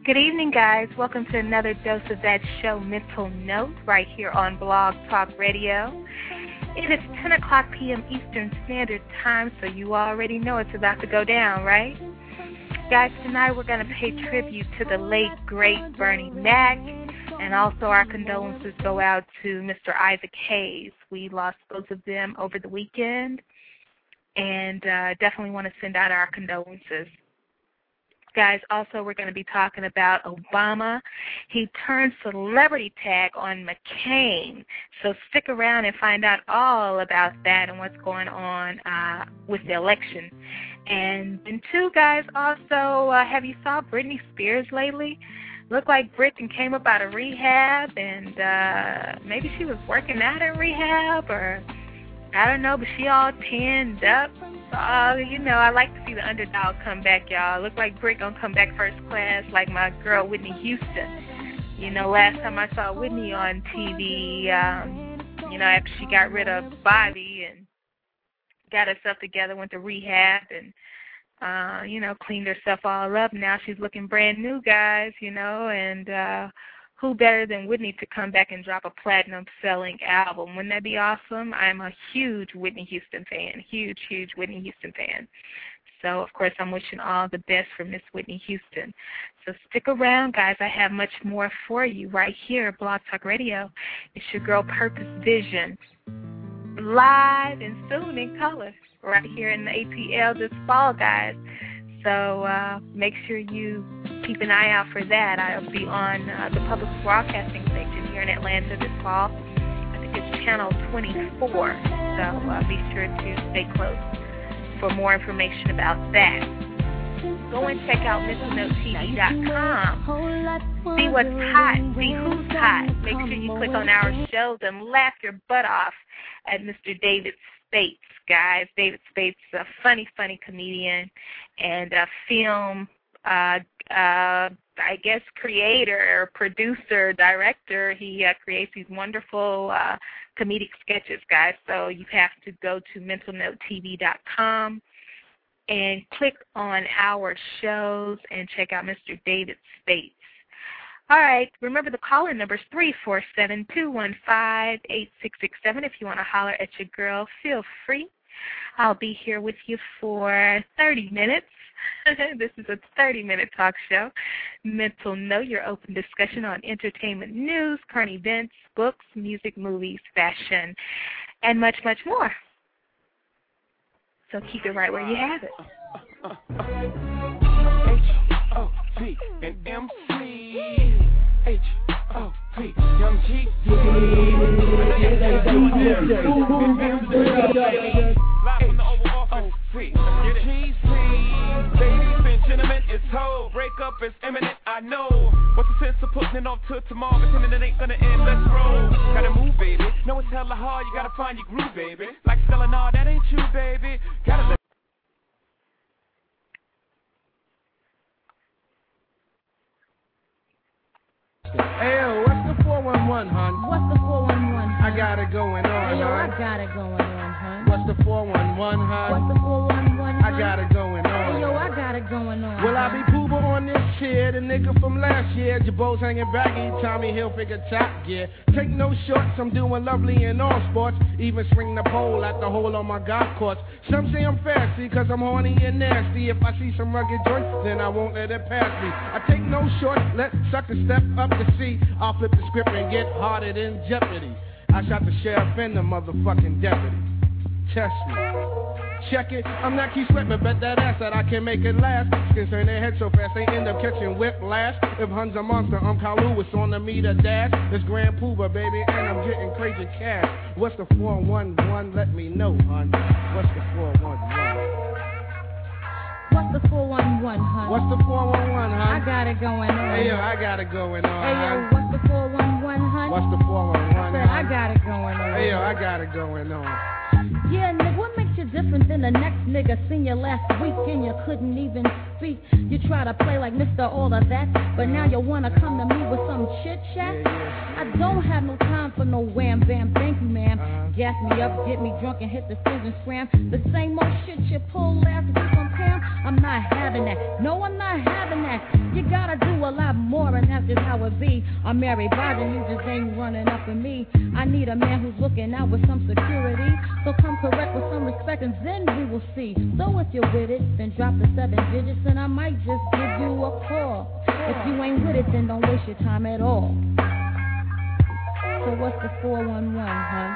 Good evening, guys. Welcome to another dose of that show, Mental Note, right here on Blog Talk Radio. It is 10 o'clock p.m. Eastern Standard Time, so you already know it's about to go down, right? Guys, tonight we're going to pay tribute to the late, great Bernie Mac, and also our condolences go out to Mr. Isaac Hayes. We lost both of them over the weekend, and definitely want to send out our condolences. Guys, also we're going to be talking about Obama. He turned celebrity tag on McCain. So stick around and find out all about that and what's going on with the election. And then two, guys, also, have you saw Britney Spears lately? Looked like Britney came up out of rehab, and maybe she was working out in rehab, or I don't know, but she all tanned up. You know, I like to see the underdog come back, y'all. Look like Britt gonna come back first class like my girl Whitney Houston. You know, last time I saw Whitney on TV, you know, after she got rid of Bobby and got herself together, went to rehab and, you know, cleaned herself all up. Now she's looking brand new, guys, you know, and who better than Whitney to come back and drop a platinum-selling album? Wouldn't that be awesome? I'm a huge Whitney Houston fan, huge, huge Whitney Houston fan. So, of course, I'm wishing all the best for Miss Whitney Houston. So stick around, guys. I have much more for you right here at Blog Talk Radio. It's your girl, Purpose Vision, live and soon in color right here in the ATL this fall, guys. So make sure you keep an eye out for that. I'll be on the public broadcasting station here in Atlanta this fall. I think it's channel 24. So be sure to stay close for more information about that. Go and check out MentalNoteTV.com. See what's hot. See who's hot. Make sure you click on our shows and laugh your butt off at Mr. David Spates, guys. David Spates is a funny, funny comedian and a film, I guess, creator, or producer, director. He creates these wonderful comedic sketches, guys. So you have to go to MentalNoteTV.com and click on our shows and check out Mr. David Spates. All right, remember the caller number is 347-215-8667. If you want to holler at your girl, feel free. I'll be here with you for 30 minutes. This is a 30-minute talk show. Mental Note, your open discussion on entertainment news, current events, books, music, movies, fashion, and much, much more. So keep it right where you have it. H-O-P and MC. H-O-P, Young G. Live from the Oval Office. Ladies and gentlemen, it's ho. Breakup is imminent, I know. What's the sense of putting it off till tomorrow? Pretending it ain't gonna end, let's roll. Gotta move, baby. Know it's hella hard, you gotta find your groove, baby. Like Stella, nah, that ain't you, baby. Gotta let. Hey, yo, what's the 411, hon? What's the 411, hon? I got it going on, hey, yo, hon. I got it going on, hon. What's the 411, hon? What's the 411, hon? I got it going on. Hey, yo, I got it going on. Will I be pooper on this chair? The nigga from last year. Jabos hanging baggy, Tommy Hilfiger top gear. Take no shorts, I'm doing lovely in all sports. Even swing the pole at the hole on my golf course. Some say I'm fancy, cause I'm horny and nasty. If I see some rugged joints, then I won't let it pass me. I take no shorts, let suckers step up to see. I'll flip the script and get harder than Jeopardy. I shot the sheriff and the motherfucking deputy. Test me. Check it, I'm not keep sweating, bet that ass that I can make it last. Skins turn their head so fast, they end up catching whiplash. If Hun's a monster, I'm Carl Lewis on the meter dash. It's Grand Pooba, baby, and I'm getting crazy cash. What's the 411? Let me know, hun. What's the 411? What's the 411, hun? What's the 411, hun? I got it going on. Hey, yo, I got it going on, hey, yo, hun. what's the 411, hun? What's the 411, I got it going on. Hey, yo, I got it going on. Yeah, nigga, what makes you different than the next nigga? Seen you last week and you couldn't even speak. You try to play like Mr. All of That, but now you wanna come to me with some chit chat? Yeah. I don't have no time for no wham bam thank you, man. jam. Gas me up, get me drunk, and hit the snooze and scram. The same old shit you pull after you from Pam. I'm not having that. No, I'm not having that. You gotta do a lot more, and that's just how it be. I'm Mary Biden, you just ain't running up with me. I need a man who's looking out with some security. So come correct with some respect, and then we will see. So if you're with it, then drop the 7 digits, and I might just give you a call. If you ain't with it, then don't waste your time at all. So what's the 411, huh?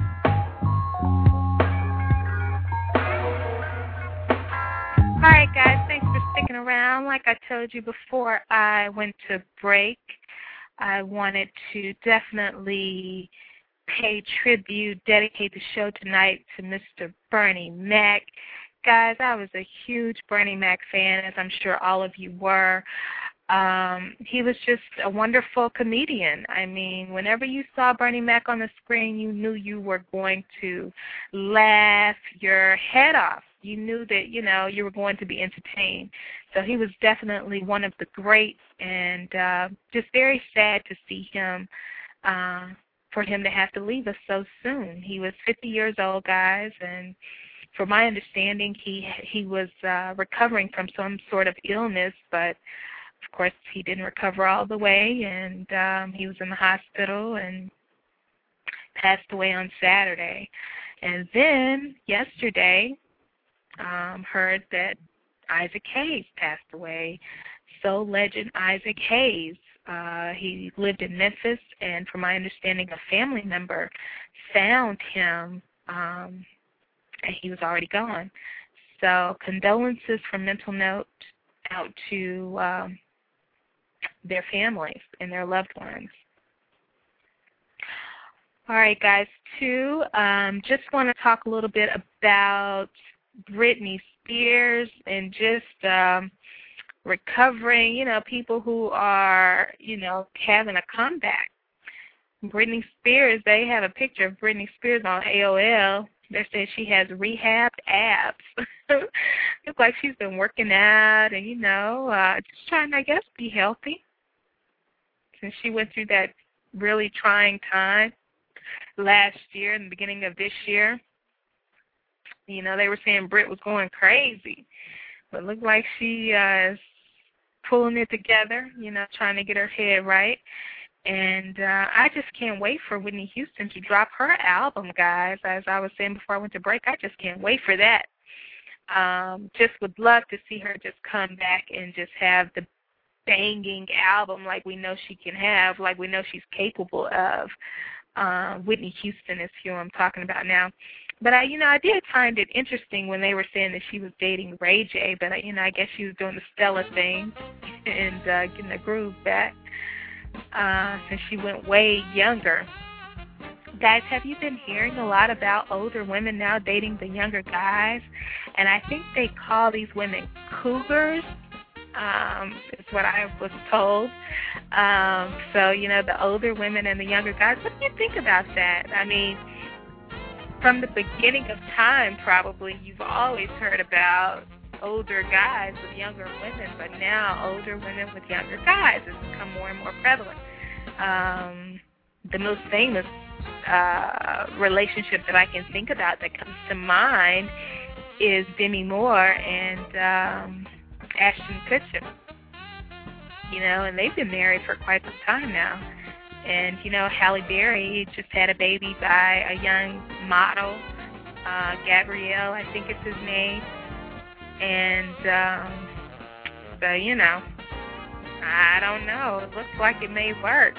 All right, guys, thanks for sticking around. Like I told you before I went to break, I wanted to definitely pay tribute, dedicate the show tonight to Mr. Bernie Mac. Guys, I was a huge Bernie Mac fan, as I'm sure all of you were. He was just a wonderful comedian. I mean, whenever you saw Bernie Mac on the screen, you knew you were going to laugh your head off. You knew that, you were going to be entertained. So he was definitely one of the greats, and just very sad to see him, for him to have to leave us so soon. He was 50 years old, guys, and from my understanding, he was recovering from some sort of illness, but of course he didn't recover all the way, and he was in the hospital and passed away on Saturday. And then yesterday, heard that Isaac Hayes passed away. Soul legend Isaac Hayes. He lived in Memphis, and from my understanding, a family member found him, and he was already gone. So condolences from Mental Note out to their families and their loved ones. All right, guys, too, just want to talk a little bit about Britney Spears and just recovering, people who are, having a comeback. Britney Spears, they have a picture of Britney Spears on AOL. They say she has rehabbed abs. Looks like she's been working out and, just trying, I guess, be healthy. Since she went through that really trying time last year and the beginning of this year. They were saying Brit was going crazy. But it looked like she is pulling it together, trying to get her head right. And I just can't wait for Whitney Houston to drop her album, guys. As I was saying before I went to break, I just can't wait for that. Just would love to see her just come back and just have the banging album like we know she can have, like we know she's capable of. Whitney Houston is who I'm talking about now. But, I did find it interesting when they were saying that she was dating Ray J, but, I guess she was doing the Stella thing and getting the groove back since she went way younger. Guys, have you been hearing a lot about older women now dating the younger guys? And I think they call these women cougars. Is what I was told. So, the older women and the younger guys, what do you think about that? I mean, from the beginning of time, probably, you've always heard about older guys with younger women, but now older women with younger guys has become more and more prevalent. The most famous relationship that I can think about that comes to mind is Demi Moore and Ashton Kutcher. And they've been married for quite some time now. And, Halle Berry just had a baby by a young model, Gabrielle, I think it's his name. And, so, I don't know. It looks like it may work.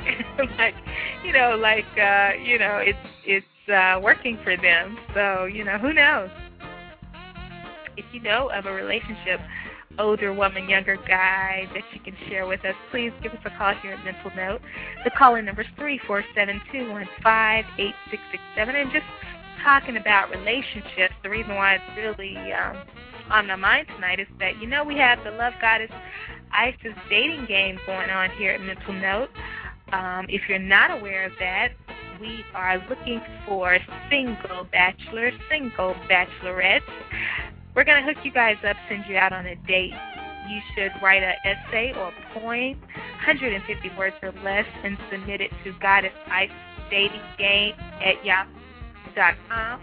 It's working for them. So, who knows? If you know of a relationship, older woman, younger guy that you can share with us, please give us a call here at Mental Note. The caller number is 347-215-8667. And just talking about relationships, the reason why it's really on my mind tonight is that, we have the Love Goddess ISIS dating game going on here at Mental Note. If you're not aware of that, we are looking for single bachelors, single bachelorettes. We're going to hook you guys up, send you out on a date. You should write an essay or a poem, 150 words or less, and submit it to goddessiceddatinggame@yahoo.com. yahoo.com.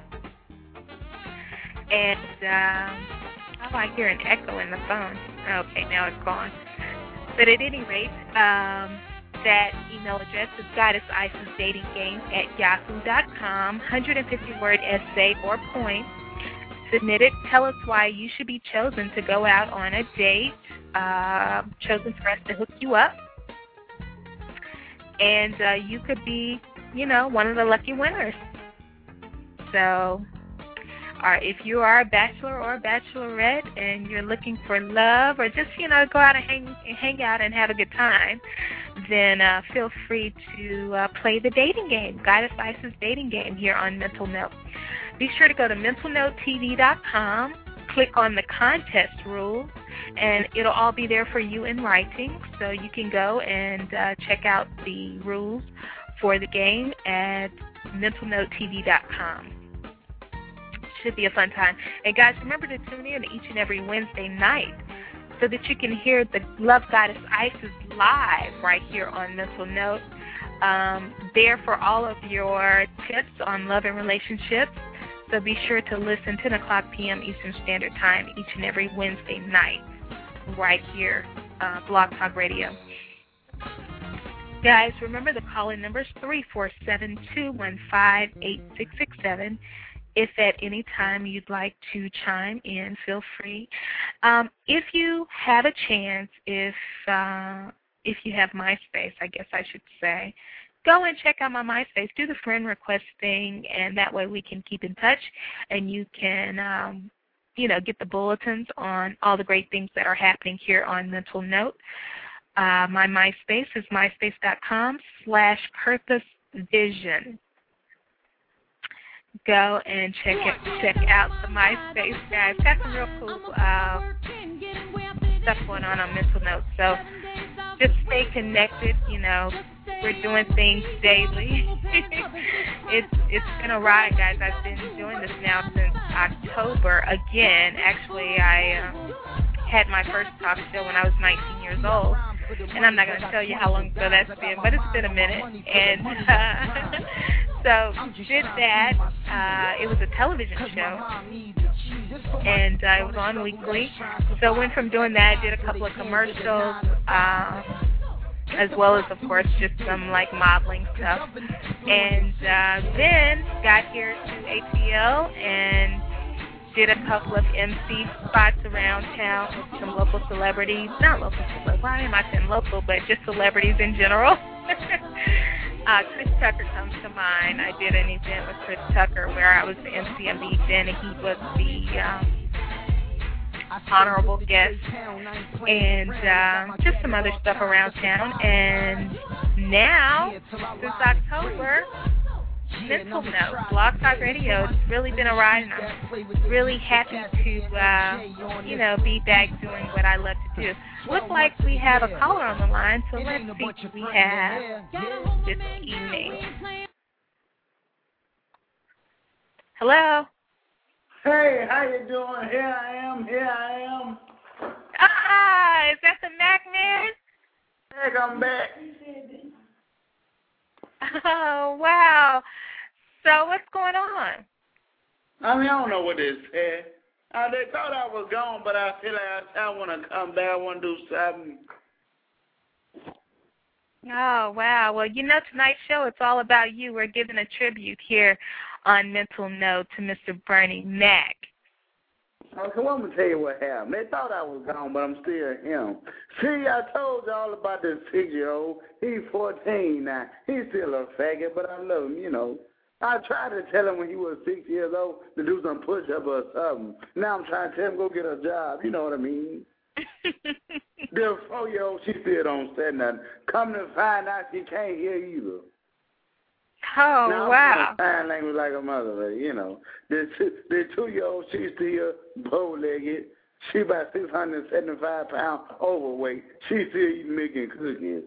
And I hear an echo in the phone. Okay, now it's gone. But at any rate, that email address is goddessisisdatinggame@yahoo.com. 150-word essay or poem. Submit it. Tell us why you should be chosen to go out on a date, chosen for us to hook you up. And you could be, one of the lucky winners. So, if you are a bachelor or a bachelorette and you're looking for love or just, go out and hang out and have a good time, then feel free to play the dating game, Goddess Isis dating game here on Mental Note. Be sure to go to mentalnotetv.com, click on the contest rules, and it'll all be there for you in writing. So you can go and check out the rules for the game at mentalnotetv.com. Should be a fun time. And guys, remember to tune in each and every Wednesday night so that you can hear the Love Goddess Isis live right here on Mental Note. There for all of your tips on love and relationships. So be sure to listen 10 o'clock p.m. Eastern Standard Time each and every Wednesday night right here, Blog Talk Radio. Guys, remember the call-in number is 347-215-8667. If at any time you'd like to chime in, feel free. If you have a chance, if you have MySpace, I guess I should say, go and check out my MySpace. Do the friend request thing, and that way we can keep in touch, and you can, get the bulletins on all the great things that are happening here on Mental Note. My MySpace is myspace.com/purposevision. Go and check out the MySpace, guys. Got some real cool stuff going on Mental Note. So just stay connected. We're doing things daily. It's been a ride, guys. I've been doing this now since October. Again, actually, I had my first talk show when I was 19 years old. And I'm not going to tell you how long ago that's been, but it's been a minute. And so did that. It was a television show, and it was on weekly. So I went from doing that, did a couple of commercials, as well as, of course, just some, modeling stuff. And then got here to ATL and did a couple of MC spots around town with some local celebrities. Not local celebrities. Why am I saying local, but just celebrities in general. Chris Tucker comes to mind. I did an event with Chris Tucker where I was the MC of the event, and he was the honorable guest, and just some other stuff around town. And now, since October, Mental Note, Blog Talk Radio, it's really been a ride, and I'm really happy to, be back doing what I love to do. Looks like we have a caller on the line, so let's see what we have this evening. Hello? Hey, how you doing? Here I am. Ah, is that the Mac Man? Hey, I'm back. Oh, wow. So what's going on? I don't know what this said. They thought I was gone, but I feel like I want to come back. I want to do something. Oh, wow. Well, tonight's show, it's all about you. We're giving a tribute here on Mental Note to Mr. Bernie Mac. Okay, well, I'm going to tell you what happened. They thought I was gone, but I'm still him. See, I told you all about this 6-year-old. He's 14 now. He's still a faggot, but I love him, I tried to tell him when he was 6 years old to do some push-up or something. Now I'm trying to tell him go get a job. You know what I mean? The 4-year-old, she still don't say nothing. Come to find out she can't hear either. Oh, now, wow. Sign language like a mother, The 2-year-old, she's still bow-legged. She about 675 pounds overweight. She's still eating milk and cookies.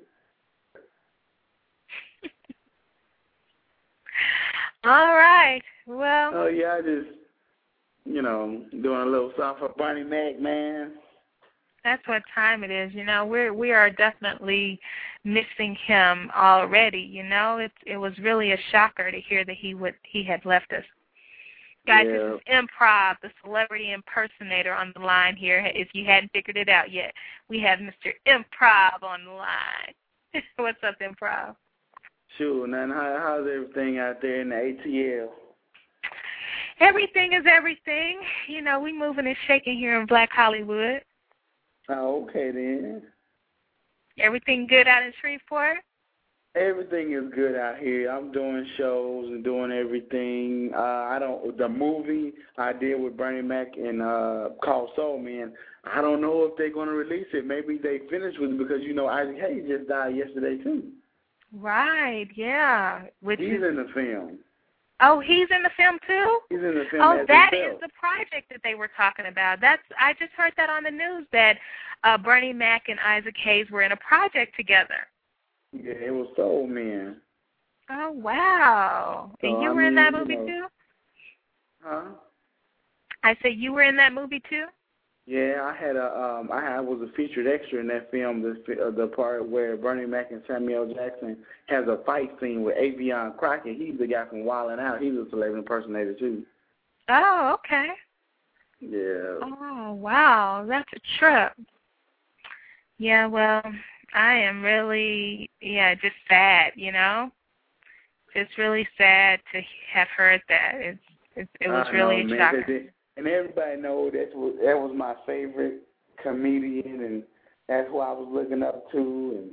All right. Well. Oh, yeah, I just, doing a little song for Bernie Mac, man. That's what time it is. We are definitely missing him already. You know, it was really a shocker to hear that he had left us. Guys, Yeah. This is Improv, the celebrity impersonator, on the line here. If you hadn't figured it out yet, we have Mr. Improv on the line. What's up, Improv? Sure, man. How's everything out there in the ATL? Everything is everything. You know, we moving and shaking here in Black Hollywood. Oh, okay then. Everything good out in Shreveport? Everything is good out here. I'm doing shows and doing everything. The movie I did with Bernie Mac and called Soul Man, I don't know if they're going to release it. Maybe they finished with it because, you know, Isaac Hayes just died yesterday, too. Right, yeah. He's in the film. Oh, he's in the film, too? He's in the film. Oh, that is the project that they were talking about. I just heard that on the news, that Bernie Mac and Isaac Hayes were in a project together. Yeah, it was Soul Man. Oh, wow. So, and you were in that movie, too? Huh? I said you were in that movie, too? Yeah, I was a featured extra in that film, the part where Bernie Mac and Samuel Jackson has a fight scene with Avion Crockett. He's the guy from Wildin' Out. He's a celebrity impersonator, too. Oh, okay. Yeah. Oh, wow. That's a trip. Yeah, well, I am really, just sad, you know? Just really sad to have heard that. It was really a shocker. And everybody knows that was my favorite comedian, and that's who I was looking up to. And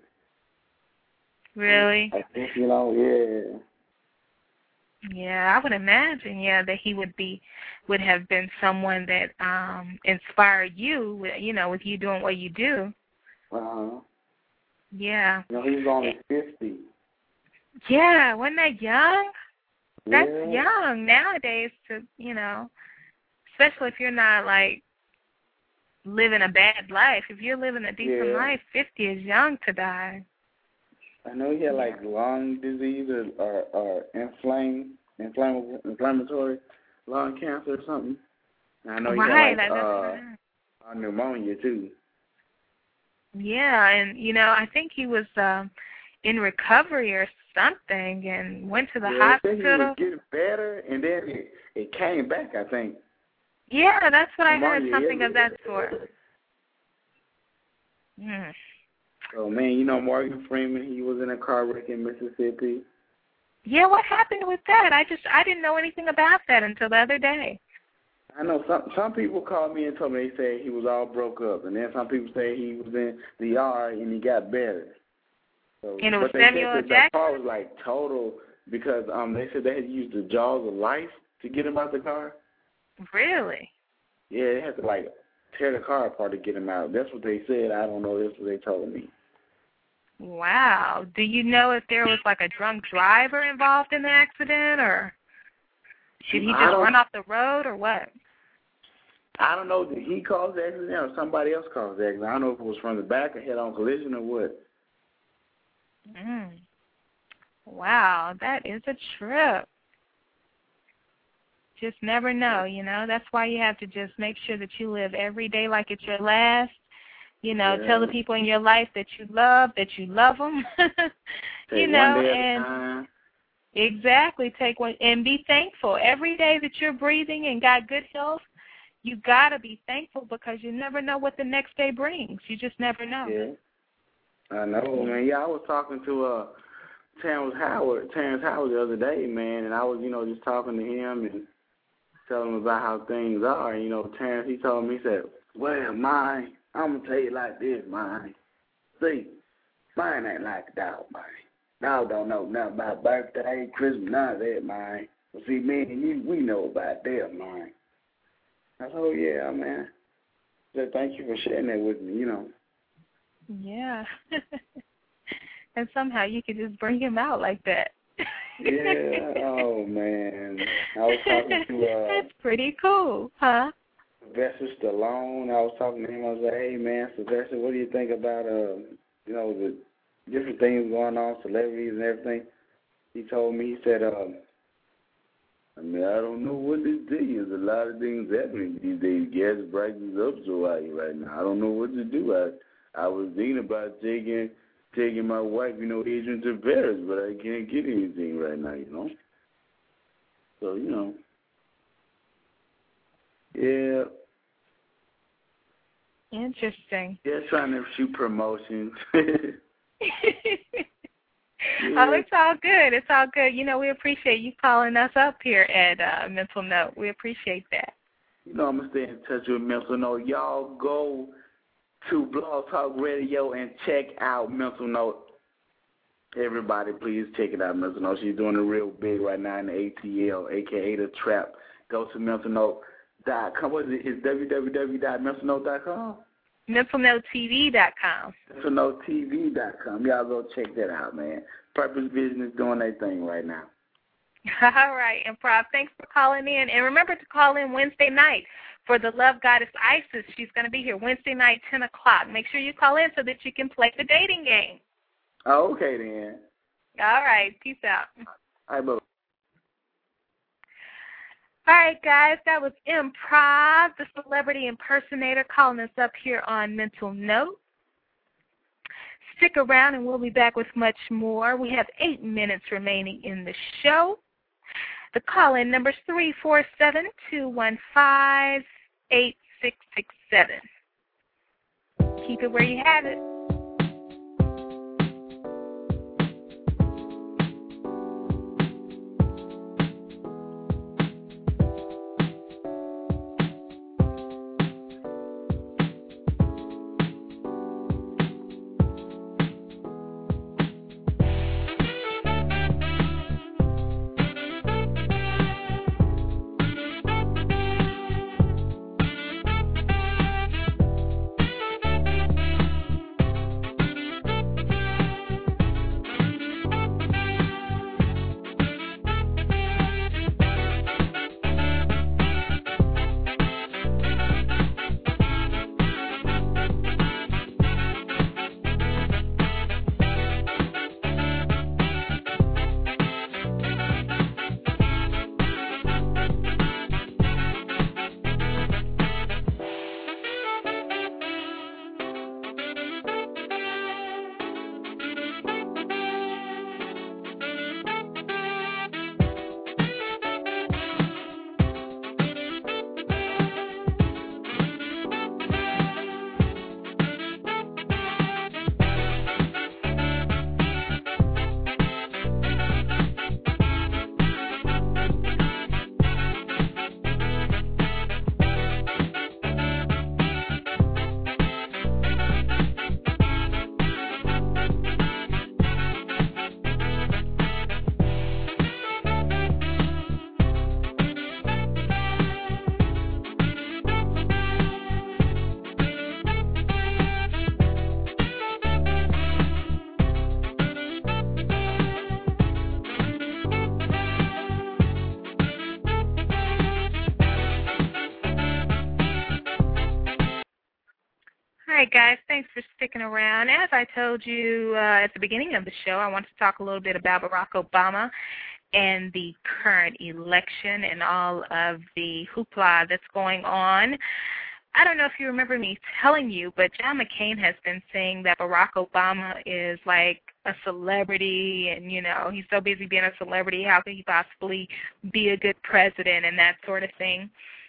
really? I think, you know, yeah. Yeah, I would imagine, that he would have been someone that inspired you, you know, with you doing what you do. Uh-huh. Yeah. You know, he was only 50. Yeah, wasn't that young? That's Yeah. young nowadays to, you know, especially if you're not, like, living a bad life. If you're living a decent life, 50 is young to die. I know he had, like, lung disease or inflammatory lung cancer or something. And I know he had, like, pneumonia, too. Yeah, and, you know, I think he was in recovery or something and went to the hospital. He was getting better, and then it came back, I think. Yeah, that's what I heard, something of that sort. Mm. So, man, you know Morgan Freeman, he was in a car wreck in Mississippi. Yeah, what happened with that? I didn't know anything about that until the other day. I know some people called me and told me, they said he was all broke up, and then some people say he was in the ER and he got better. So, and it was Samuel Jackson? That car was like total, because they said they had used the jaws of life to get him out the car. Really? Yeah, they had to, like, tear the car apart to get him out. That's what they said. I don't know. That's what they told me. Wow. Do you know if there was, like, a drunk driver involved in the accident, or did he just run off the road, or what? I don't know. Did he cause the accident or somebody else caused the accident? I don't know if it was from the back or head-on collision or what. Wow, that is a trip. Just never know, you know. That's why you have to just make sure that you live every day like it's your last. You know, tell the people in your life that you love them. You know, and exactly, take one and be thankful. Every day that you're breathing and got good health, you got to be thankful, because you never know what the next day brings. You just never know. Yeah. I know, man. Yeah, I was talking to Terrence Howard the other day, man, and I was, you know, just talking to him and telling him about how things are. You know, Terrence, he told me, he said, well, mine, I'm going to tell you like this, mine. See, mine ain't like a dog, mine. Dog don't know nothing about birthday, Christmas, none of that, mine. But see, me and you, we know about them, mine. I said, oh, yeah, man. I said, thank you for sharing that with me, you know. Yeah. And somehow you could just bring him out like that. Yeah, oh, man. I was talking to... That's pretty cool, huh? Sylvester Stallone. I was talking to him. I was like, hey, man, Sylvester, what do you think about, you know, the different things going on, celebrities and everything? He told me, he said, I mean, I don't know what to do. There's a lot of things happening these days. Gas prices up so high right now. I don't know what to do. I was thinking about taking taking my wife, Adrian to Paris, but I can't get anything right now, So, yeah. Interesting. Yeah, trying to shoot promotions. Yeah. Oh, it's all good. It's all good. We appreciate you calling us up here at Mental Note. We appreciate that. I'm going to stay in touch with Mental Note. Y'all go to Blog Talk Radio and check out Mental Note. Everybody, please check it out, Mental Note. She's doing it real big right now in the ATL, a.k.a. The Trap. Go to mentalnote.com. What is it? It's www.mentalnote.com? mentalnotetv.com. mentalnotetv.com. Y'all go check that out, man. Purpose Vision is doing their thing right now. All right, Improv, thanks for calling in. And remember to call in Wednesday night for the Love Goddess Isis. She's going to be here Wednesday night, 10 o'clock. Make sure you call in so that you can play the dating game. Oh, okay, then. All right, peace out. All right, bye. All right, guys, that was Improv, the celebrity impersonator, calling us up here on Mental Note. Stick around, and we'll be back with much more. We have 8 minutes remaining in the show. The call-in number is 347-215-8667. Keep it where you have it. All right, guys, thanks for sticking around. As I told you at the beginning of the show, I want to talk a little bit about Barack Obama and the current election and all of the hoopla that's going on. I don't know if you remember me telling you, but John McCain has been saying that Barack Obama is like a celebrity and, he's so busy being a celebrity, how could he possibly be a good president and that sort of thing.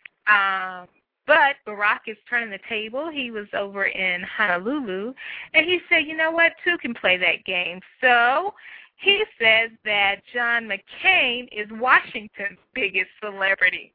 But Barack is turning the table. He was over in Honolulu, and he said, you know what, two can play that game. So he says that John McCain is Washington's biggest celebrity.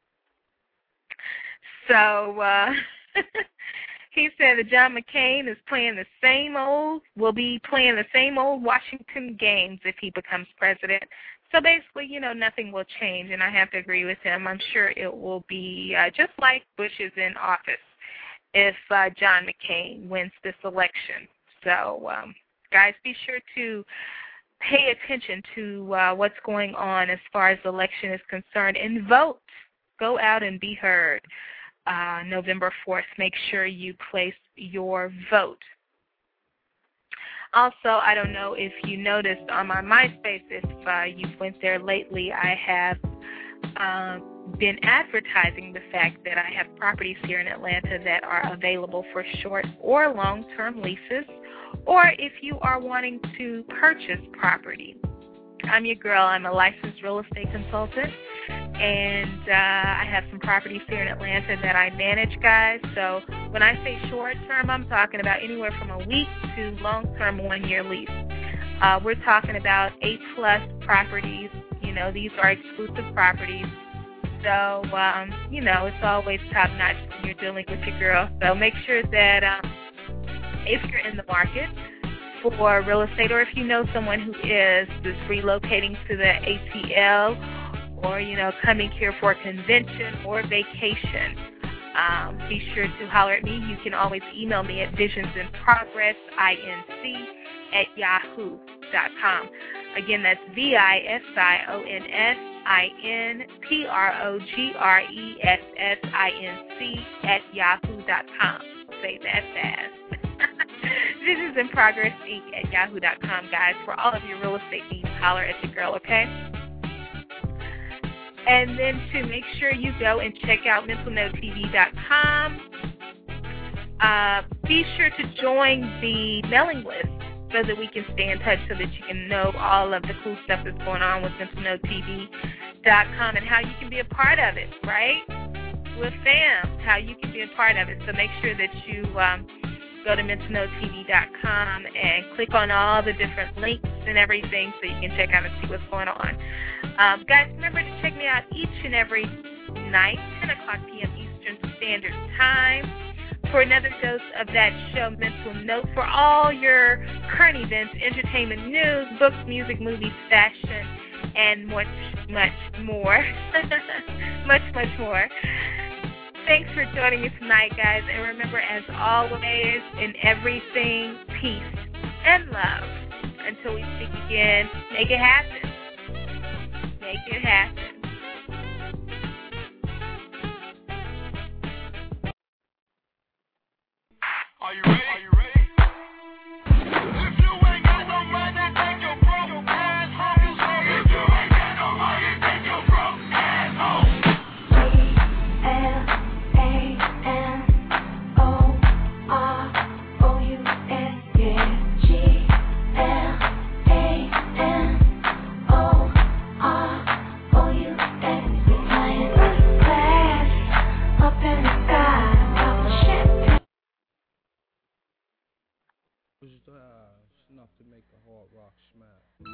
So he said that John McCain is will be playing the same old Washington games if he becomes president. So basically, nothing will change, and I have to agree with him. I'm sure it will be just like Bush is in office if John McCain wins this election. So, guys, be sure to pay attention to what's going on as far as the election is concerned and vote. Go out and be heard. November 4th, make sure you place your vote. Also, I don't know if you noticed on my MySpace, if you went there lately, I have been advertising the fact that I have properties here in Atlanta that are available for short or long-term leases or if you are wanting to purchase property. I'm your girl. I'm a licensed real estate consultant, and I have some properties here in Atlanta that I manage, guys. So when I say short term, I'm talking about anywhere from a week to long-term 1-year lease. We're talking about 8+ properties. You know, these are exclusive properties. So, you know, it's always top-notch when you're dealing with your girl. So make sure that if you're in the market for real estate, or if you know someone who is just relocating to the ATL, or, you know, coming here for a convention or vacation, be sure to holler at me. You can always email me at visionsinprogress@yahoo.com. Again, that's visionsinprogress@yahoo.com. Say that fast. Visions in Progress Inc. @yahoo.com, guys. For all of your real estate needs, holler at your girl, okay? And then to make sure you go and check out mentalnotetv.com. Be sure to join the mailing list so that we can stay in touch, so that you can know all of the cool stuff that's going on with mentalnotetv.com and how you can be a part of it, right? With fam, how you can be a part of it. So make sure that you go to mentalnotetv.com and click on all the different links and everything so you can check out and see what's going on. Guys, remember to check me out each and every night, 10 o'clock p.m. Eastern Standard Time, for another dose of that show, Mental Note, for all your current events, entertainment news, books, music, movies, fashion, and much, much more. much, much more. Thanks for joining us tonight, guys. And remember, as always, in everything, peace and love. Until we speak again, make it happen. Make it happen. Are you ready? Are you ready? If you ain't got no money, take your broke ass home. If you ain't got no money, take your broke ass home. Enough to make a hard rock smile.